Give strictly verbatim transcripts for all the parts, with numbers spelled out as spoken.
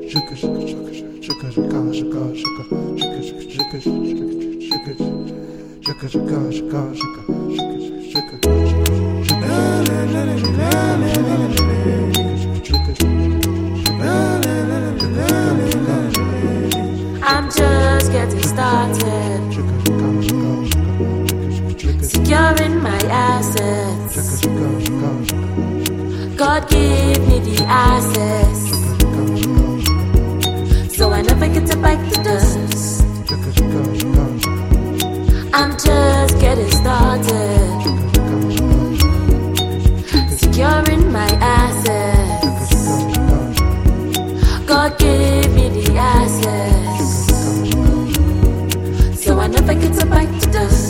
I'm just getting started, securing my assets. God give me the access, so I never get to bite the dust. I'm just getting started, securing my assets. God give me the access, so I never get to bite the dust.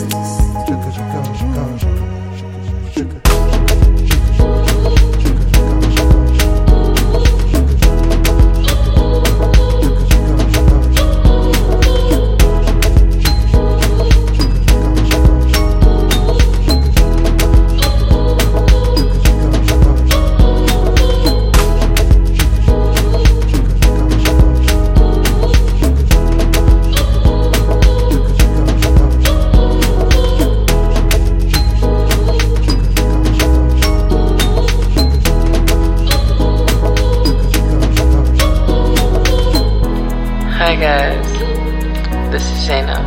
Hi guys, this is Zainab.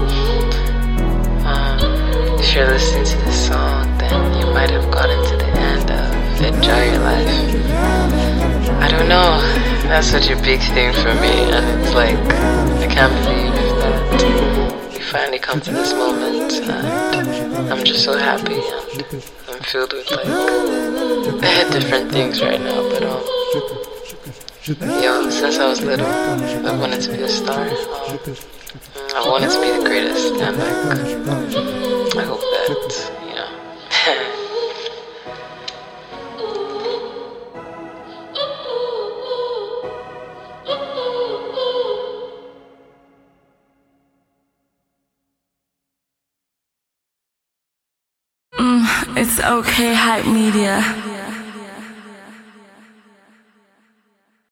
Um, if you're listening to this song, then you might have gotten to the end of Enjoy Your Life. I don't know, that's such a big thing for me, and it's like, I can't believe that we finally come to this moment, and I'm just so happy, and I'm filled with like, different things right now, but um, yo, since I was little, I wanted to be a star. Um, I wanted to be the greatest, and like, I hope that, you know. Mm, it's okay, Hype Media.